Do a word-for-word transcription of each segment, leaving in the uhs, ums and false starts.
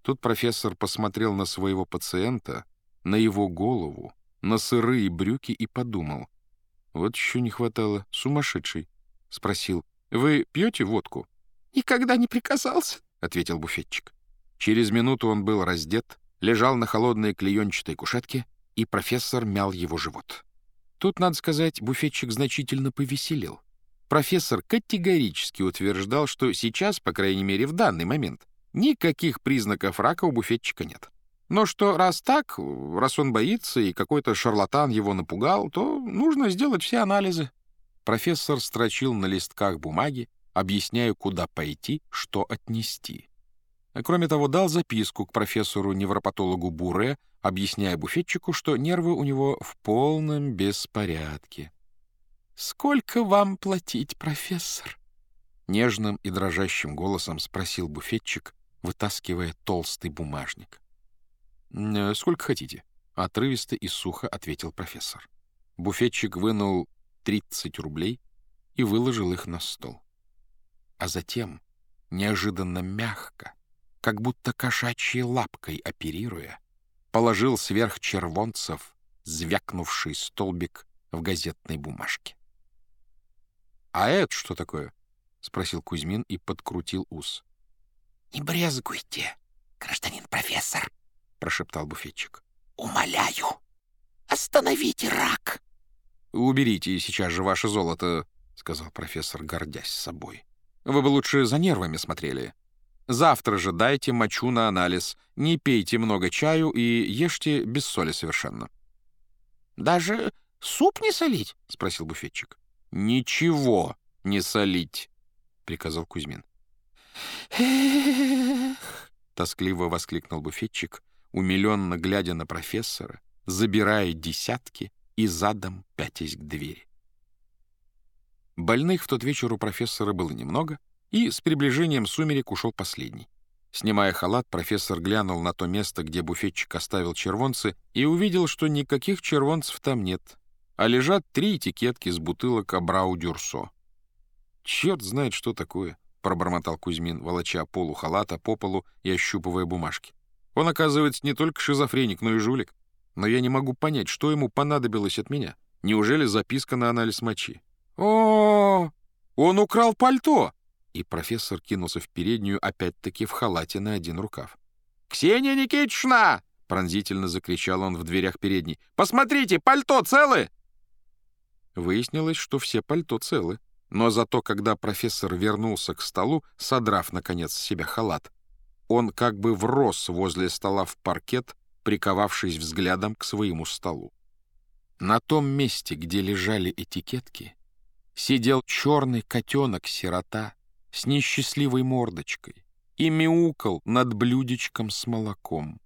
Тут профессор посмотрел на своего пациента, на его голову, на сырые брюки и подумал. Вот еще не хватало. Сумасшедший. Спросил. «Вы пьете водку?» «Никогда не приказался», — ответил буфетчик. Через минуту он был раздет, лежал на холодной клеенчатой кушетке, и профессор мял его живот. Тут, надо сказать, буфетчик значительно повеселел. Профессор категорически утверждал, что сейчас, по крайней мере в данный момент, никаких признаков рака у буфетчика нет. Но что раз так, раз он боится и какой-то шарлатан его напугал, то нужно сделать все анализы. Профессор строчил на листках бумаги, объясняя, куда пойти, что отнести. А кроме того, дал записку к профессору-невропатологу Буре, объясняя буфетчику, что нервы у него в полном беспорядке. «Сколько вам платить, профессор?» Нежным и дрожащим голосом спросил буфетчик, вытаскивая толстый бумажник. «Сколько хотите?» — отрывисто и сухо ответил профессор. Буфетчик вынул тридцать рублей и выложил их на стол. А затем, неожиданно мягко, как будто кошачьей лапкой оперируя, положил сверх червонцев звякнувший столбик в газетной бумажке. «А это что такое?» — спросил Кузьмин и подкрутил ус. «Не брезгуйте, гражданин профессор», — прошептал буфетчик. «Умоляю, остановите рак». «Уберите сейчас же ваше золото», — сказал профессор, гордясь собой. «Вы бы лучше за нервами смотрели. Завтра же дайте мочу на анализ, не пейте много чаю и ешьте без соли совершенно». «Даже суп не солить?» — спросил буфетчик. «Ничего не солить», — приказал Кузьмин. «Эх!» — тоскливо воскликнул буфетчик, умиленно глядя на профессора, забирая десятки и задом пятясь к двери. Больных в тот вечер у профессора было немного, и с приближением сумерек ушел последний. Снимая халат, профессор глянул на то место, где буфетчик оставил червонцы, и увидел, что никаких червонцев там нет, а лежат три этикетки с бутылок Абрау-Дюрсо. «Черт знает, что такое», — пробормотал Кузьмин, волоча полу халата по полу и ощупывая бумажки. «Он, оказывается, не только шизофреник, но и жулик. Но я не могу понять, что ему понадобилось от меня. Неужели записка на анализ мочи?» «О, он украл пальто!» И профессор кинулся в переднюю, опять-таки в халате на один рукав. «Ксения Никитична!» — пронзительно закричал он в дверях передней. «Посмотрите, пальто целы!» Выяснилось, что все пальто целы. Но зато, когда профессор вернулся к столу, содрав, наконец, с себя халат, он как бы врос возле стола в паркет, приковавшись взглядом к своему столу. На том месте, где лежали этикетки, сидел черный котенок-сирота с несчастливой мордочкой и мяукал над блюдечком с молоком.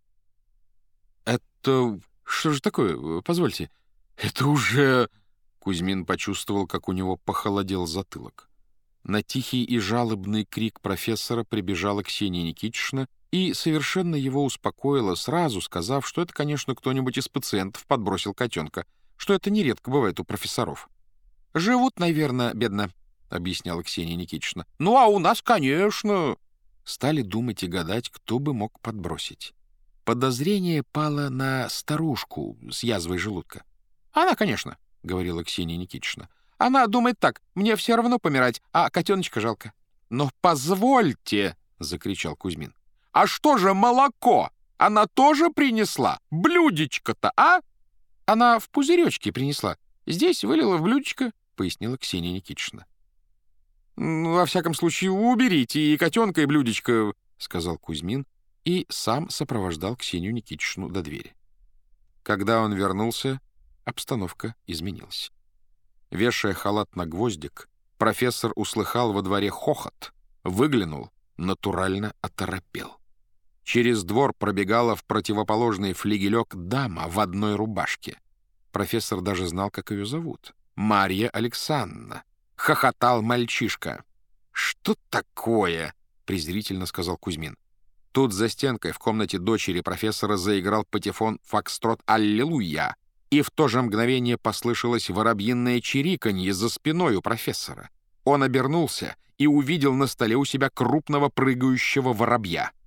«Это... что же такое? Позвольте. Это уже...» Кузьмин почувствовал, как у него похолодел затылок. На тихий и жалобный крик профессора прибежала Ксения Никитична и совершенно его успокоила, сразу сказав, что это, конечно, кто-нибудь из пациентов подбросил котенка, что это нередко бывает у профессоров. «Живут, наверное, бедно», — объясняла Ксения Никитична. «Ну, а у нас, конечно...» Стали думать и гадать, кто бы мог подбросить. Подозрение пало на старушку с язвой желудка. «Она, конечно», — говорила Ксения Никитична. «Она думает так, мне все равно помирать, а котеночка жалко». «Но позвольте», — закричал Кузьмин. «А что же молоко? Она тоже принесла? Блюдечко-то, а?» «Она в пузыречке принесла. Здесь вылила в блюдечко», — пояснила Ксения Никитична. «Ну, во всяком случае, уберите и котенка, и блюдечко», — сказал Кузьмин, и сам сопровождал Ксению Никитичну до двери. Когда он вернулся, обстановка изменилась. Вешая халат на гвоздик, профессор услыхал во дворе хохот, выглянул, натурально оторопел. Через двор пробегала в противоположный флигелек дама в одной рубашке. Профессор даже знал, как ее зовут. Марья Александровна. Хохотал мальчишка. «Что такое?» — презрительно сказал Кузьмин. Тут за стенкой в комнате дочери профессора заиграл патефон «Фокстрот Аллилуйя», и в то же мгновение послышалось воробьиное чириканье за спиной у профессора. Он обернулся и увидел на столе у себя крупного прыгающего воробья.